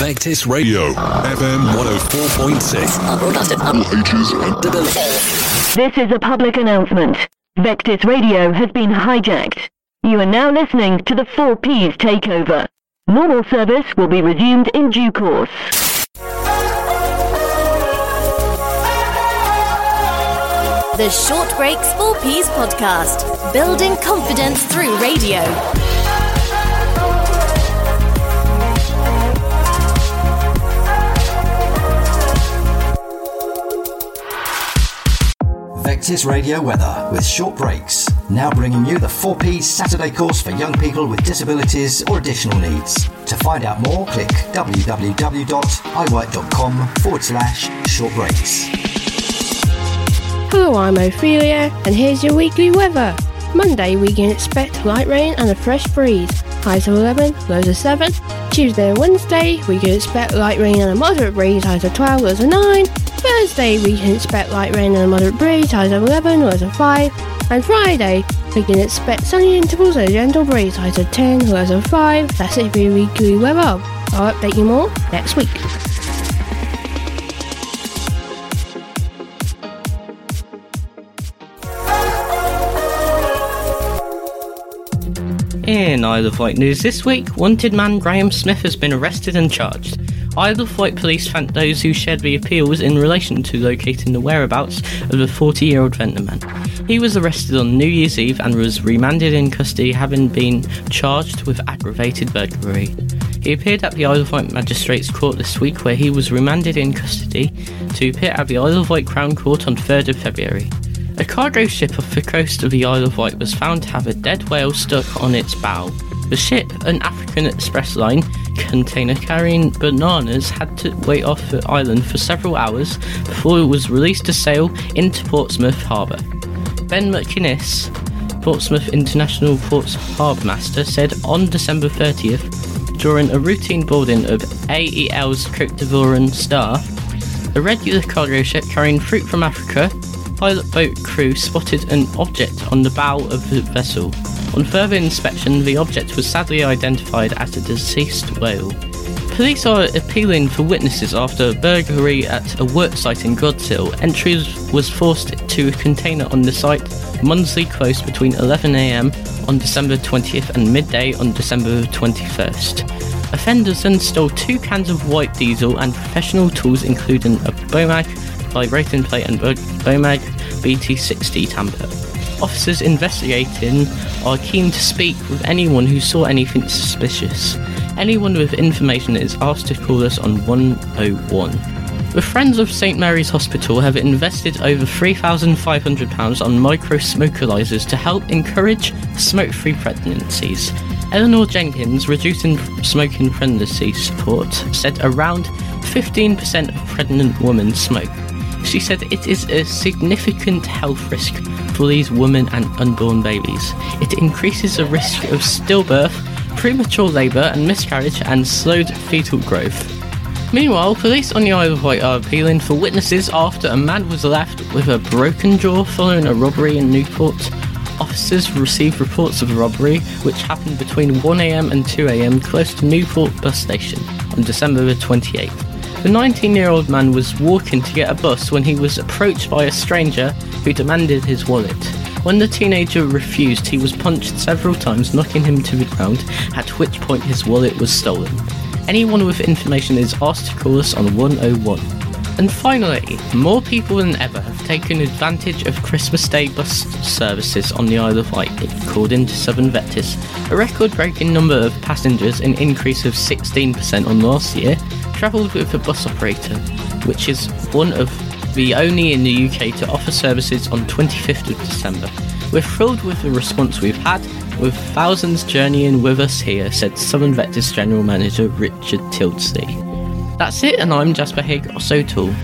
Vectis Radio, FM 104.6. This is a public announcement. Vectis Radio has been hijacked. You are now listening to the 4Ps takeover. Normal service will be resumed in due course. The Short Breaks 4Ps podcast, building confidence through radio. Vectis Radio Weather with Short Breaks, now bringing you the 4Ps Saturday course for young people with disabilities or additional needs. To find out more, click www.iwork.com/shortbreaks. Hello, I'm Ophelia, and here's your weekly weather. Monday, we can expect light rain and a fresh breeze. Highs of 11, lows of 7. Tuesday and Wednesday, we can expect light rain and a moderate breeze. Highs of 12, lows of 9. Thursday, we can expect light rain and a moderate breeze. Highs of 11, lows of 5. And Friday, we can expect sunny intervals and a gentle breeze. Highs of 10, lows of 5. That's it for your weekly weather. I'll update you more next week. In Isle of Wight news this week, wanted man Graham Smith has been arrested and charged. Isle of Wight police thanked those who shared the appeals in relation to locating the whereabouts of the 40-year-old venter man. He was arrested on New Year's Eve and was remanded in custody, having been charged with aggravated burglary. He appeared at the Isle of Wight Magistrates Court this week, where he was remanded in custody to appear at the Isle of Wight Crown Court on 3rd of February. A cargo ship off the coast of the Isle of Wight was found to have a dead whale stuck on its bow. The ship, an African Express Line container carrying bananas, had to wait off the island for several hours before it was released to sail into Portsmouth Harbour. Ben McInnes, Portsmouth International Port's harbour master, said on December 30th, during a routine boarding of AEL's Côte d'Ivoire Star, a regular cargo ship carrying fruit from Africa, pilot boat crew spotted an object on the bow of the vessel. On further inspection, the object was sadly identified as a deceased whale. Police are appealing for witnesses after a burglary at a worksite in Godsill. Entry was forced to a container on the site Munsley Close between 11 a.m. on December 20th and midday on December 21st. Offenders then stole 2 cans of white diesel and professional tools, including a Bomag vibrating plate and Bomag BT60 tamper. Officers investigating are keen to speak with anyone who saw anything suspicious. Anyone with information is asked to call us on 101. The Friends of St Mary's Hospital have invested over £3,500 on micro-smokerizers to help encourage smoke-free pregnancies. Eleanor Jenkins, Reducing Smoking Pregnancy Support, said around 15% of pregnant women smoke. She said it is a significant health risk for these women and unborn babies. It increases the risk of stillbirth, premature labour and miscarriage, and slowed fetal growth. Meanwhile, police on the Isle of Wight are appealing for witnesses after a man was left with a broken jaw following a robbery in Newport. Officers received reports of the robbery, which happened between 1am and 2am close to Newport bus station on December the 28th. The 19-year-old man was walking to get a bus when he was approached by a stranger who demanded his wallet. When the teenager refused, he was punched several times, knocking him to the ground, at which point his wallet was stolen. Anyone with information is asked to call us on 101. And finally, more people than ever have taken advantage of Christmas Day bus services on the Isle of Wight, according to Southern Vectis. A record-breaking number of passengers, an increase of 16% on last year, travelled with a bus operator, which is one of the only in the UK to offer services on 25th of December. We're thrilled with the response we've had, with thousands journeying with us here, said Southern Vectis General Manager Richard Tildesley. That's it, and I'm Jasper Higg, O'Toole.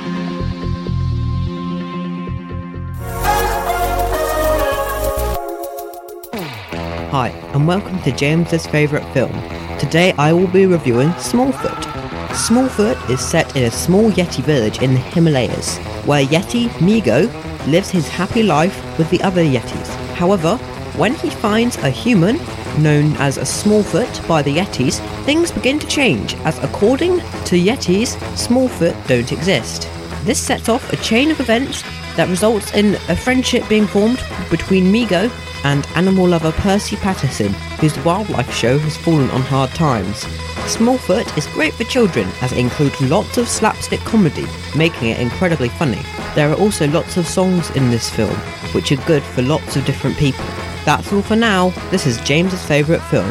Hi, and welcome to James's favourite film. Today I will be reviewing Smallfoot. Smallfoot is set in a small Yeti village in the Himalayas, where Yeti Migo lives his happy life with the other Yetis. However, When he finds a human, known as a Smallfoot by the Yetis, things begin to change, as according to Yetis, Smallfoot don't exist. This sets off a chain of events that results in a friendship being formed between Migo and animal lover Percy Patterson, whose wildlife show has fallen on hard times. Smallfoot is great for children, as it includes lots of slapstick comedy, making it incredibly funny. There are also lots of songs in this film, which are good for lots of different people. That's all for now. This is James's favourite film.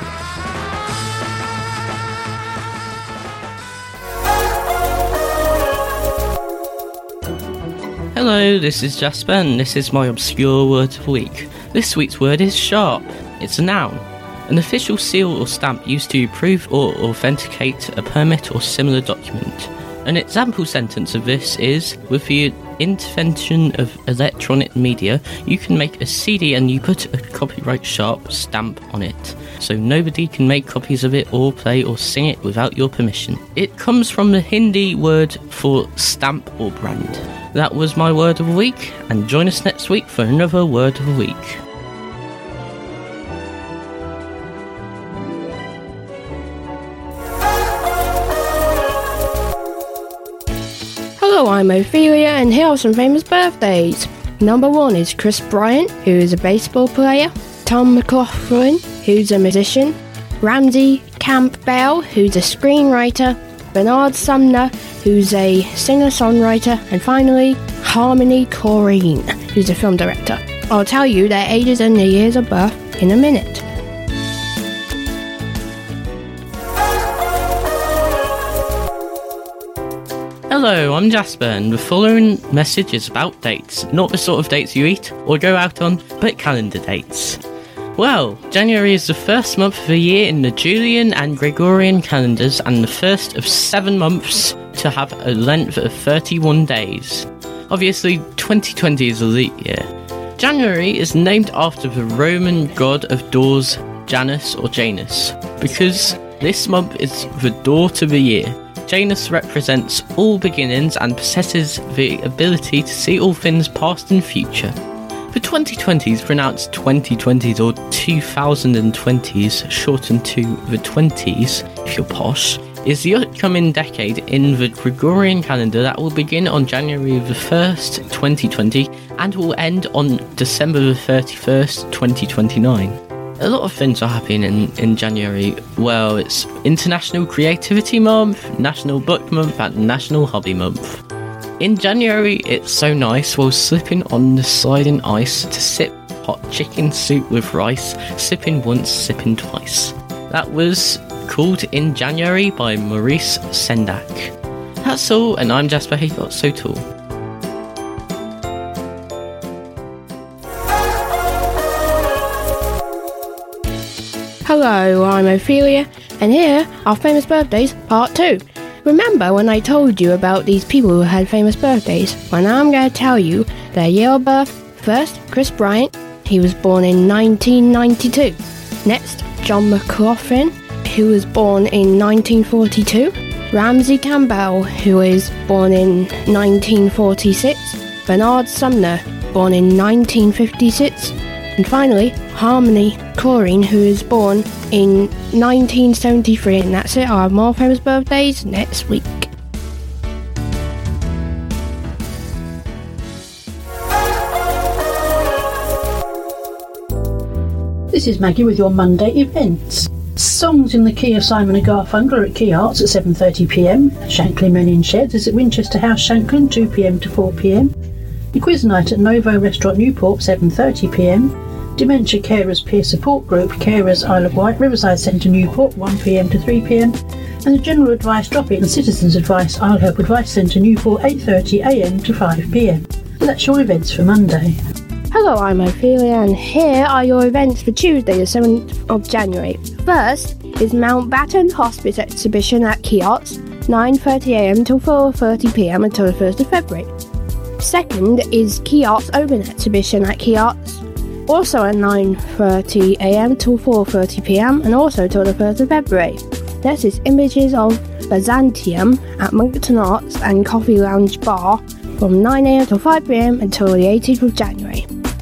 Hello, this is Jasper and this is my obscure word of the week. This week's word is sharp. It's a noun. An official seal or stamp used to prove or authenticate a permit or similar document. An example sentence of this is, with the invention of electronic media, you can make a CD and you put a copyright sharp stamp on it, so nobody can make copies of it or play or sing it without your permission. It comes from the Hindi word for stamp or brand. That was my word of the week, and join us next week for another word of the week. Hello, I'm Ophelia, and here are some famous birthdays. Number 1 is Chris Bryant, who is a baseball player. Tom McLaughlin, who's a musician. Ramsey Campbell, who's a screenwriter. Bernard Sumner, who's a singer-songwriter. And finally, Harmony Korine, who's a film director. I'll tell you their ages and their years of birth in a minute. Hello, I'm Jasper, and the following message is about dates. Not the sort of dates you eat or go out on, but calendar dates. Well, January is the first month of the year in the Julian and Gregorian calendars and the first of 7 months to have a length of 31 days. Obviously, 2020 is a leap year. January is named after the Roman god of doors, Janus or Janus, because this month is the door to the year. Janus represents all beginnings and possesses the ability to see all things past and future. The 2020s, pronounced 2020s or 2020s, shortened to the 20s if you're posh, is the upcoming decade in the Gregorian calendar that will begin on January the 1st, 2020 and will end on December the 31st, 2029. A lot of things are happening in January. Well, it's International Creativity Month, National Book Month and National Hobby Month. In January, it's so nice while slipping on the sliding ice to sip hot chicken soup with rice, sipping once, sipping twice. That was Called in January by Maurice Sendak. That's all, and I'm Jasper Haycott, so tall. Hello, I'm Ophelia, and here are Famous Birthdays Part 2. Remember when I told you about these people who had famous birthdays? Well, now I'm going to tell you their year of birth. First, Chris Bryant. He was born in 1992. Next, John McLaughlin, who was born in 1942. Ramsey Campbell, who was born in 1946. Bernard Sumner, born in 1956. And finally, Harmony Korine, who was born in 1973. And that's it. I'll have more famous birthdays next week. This is Maggie with your Monday events. Songs in the key of Simon & Garfunkel at Key Arts at 7:30pm. Shankly Men in Sheds is at Winchester House, Shanklin, 2pm to 4pm. The quiz night at Novo Restaurant Newport, 7:30pm. Dementia Carers Peer Support Group, Carers Isle of Wight, Riverside Centre Newport, 1pm to 3pm. And the General Advice Drop-In and Citizens Advice Isle Help Advice Centre Newport, 8:30am to 5pm. So that's your events for Monday. Hello, I'm Ophelia, and here are your events for Tuesday, the 7th of January. First is Mountbatten Hospice Exhibition at Key Arts, 9:30am till 4:30pm until the 1st of February. Second is Key Arts Open Exhibition at Key Arts, also at 9:30am till 4:30pm and also till the 1st of February. Next is Images of Byzantium at Moncton Arts and Coffee Lounge Bar from 9am till 5pm until the 18th of January.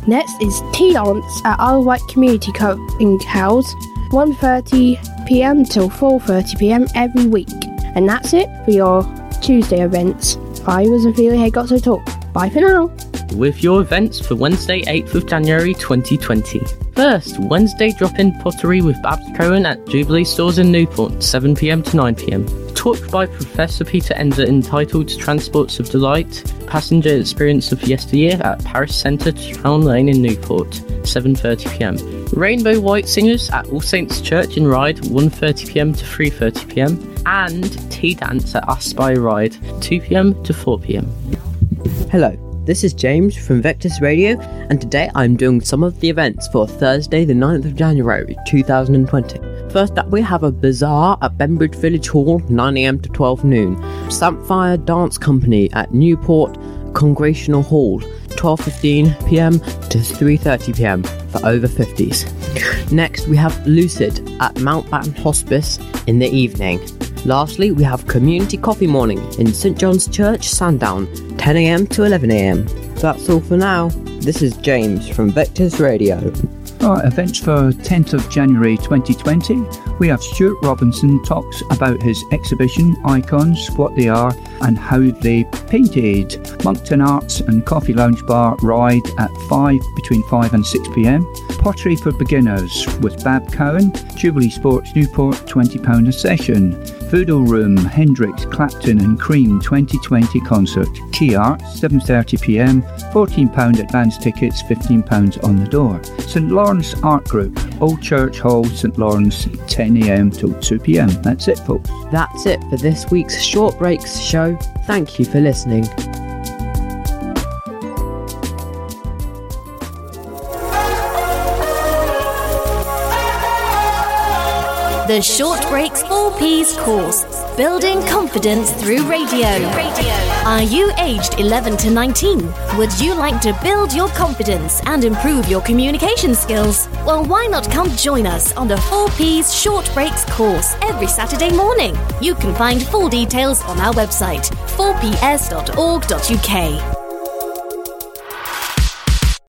Next is tea dance at Isle of Wight Community Club in Cowes, 1:30pm till 4:30pm every week. And that's it for your Tuesday events. I was Ophelia Haygots Talk. Bye for now. With your events for Wednesday 8th of January 2020. First, Wednesday drop-in pottery with Babs Cohen at Jubilee Stores in Newport, 7pm to 9pm. Talk by Professor Peter Enzer entitled Transports of Delight, Passenger Experience of Yesteryear at Parish Centre, Town Lane in Newport, 7:30pm. Rainbow White Singers at All Saints Church in Ryde, 1:30pm to 3:30pm. And Tea Dance at Aspire Ryde, 2pm to 4pm. Hello, this is James from Vectis Radio, and today I'm doing some of the events for Thursday the 9th of January 2020. First up, we have a bazaar at Bembridge Village Hall, 9am to 12 noon. Sampfire Dance Company at Newport Congregational Hall, 12:15pm to 3:30pm for over 50s. Next, we have Lucid at Mountbatten Hospice in the evening. Lastly, we have Community Coffee Morning in St John's Church, Sandown, 10am to 11am. That's all for now. This is James from Vectis Radio. Right, events for 10th of January 2020. We have Stuart Robinson talks about his exhibition, Icons, what they are and how they painted. Moncton Arts and Coffee Lounge Bar Ride at between 5 and 6pm. Pottery for Beginners with Bab Cowan. Jubilee Sports Newport, £20 a session. Voodoo Room, Hendrix, Clapton and Cream 2020 concert. Key Art, 7:30pm. £14 advance tickets, £15 on the door. St Lawrence Art Group, Old Church Hall, St Lawrence, 10am till 2pm. That's it, folks. That's it for this week's Short Breaks show. Thank you for listening. The Short Breaks 4Ps course, Building Confidence Through Radio. Are you aged 11 to 19? Would you like to build your confidence and improve your communication skills? Well, why not come join us on the 4Ps Short Breaks course every Saturday morning? You can find full details on our website, 4ps.org.uk.